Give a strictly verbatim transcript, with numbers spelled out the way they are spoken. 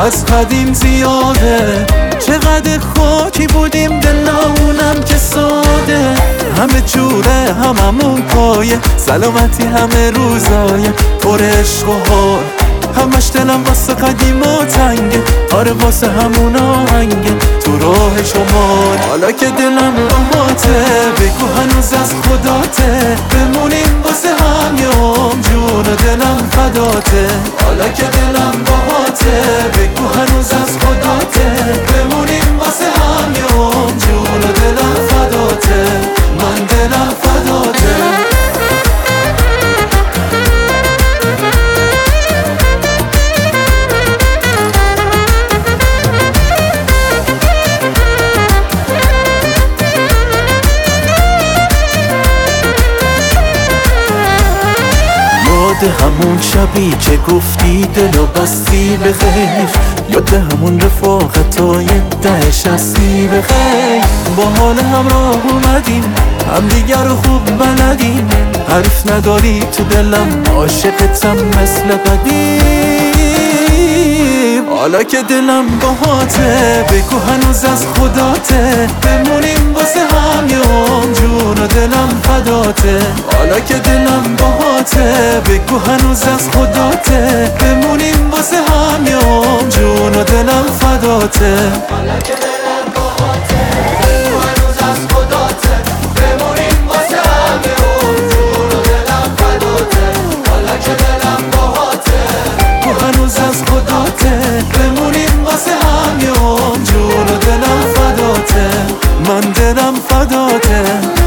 از قدیم زیاده. چقدر خاکی بودیم دلامونم که ساده، همه جوره هممون پایه، سلامتی همه روزایه، پر عشق و حال، همش دلم واسه قدیم و تنگه، آره واسه همون آهنگه تو راه شمال. حالا که دلم باهاته بگو هنوز از خداته، بمونیم واسه هم یه عمر، جون و دلم فداته. حالا که دلم باهاته بگو هنوز از خداته، بمونیم واسه هم یه عمر، جون و دلم فداته، من دلم فداته. یاد همون شبی که گفتی دلو بستی به خیر، یاد همون رفاقتای ده شستی به خیر. با حال همراه اومدیم هم دیگر رو خوب بلدیم، حرف نداری تو دلم عاشقتم مثل قدیم. حالا که دلم باهاته بگو هنوز از خداته، بمونیم واسه هم یه عمر، جون و دلم فداته. حالا که دلم باهاته بگو هنوز از خداته، بمونیم واسه هم یه عمر، جون و دلم فداته. حالا که دلم باهاته بگو هنوز از خداته، بمونیم واسه هم یه عمر، جون و دلم فداته. حالا که دلم باهاته بگو هنوز از خداته، بمونیم واسه هم یه عمر، جون و دلم فداته، من دلم فداته.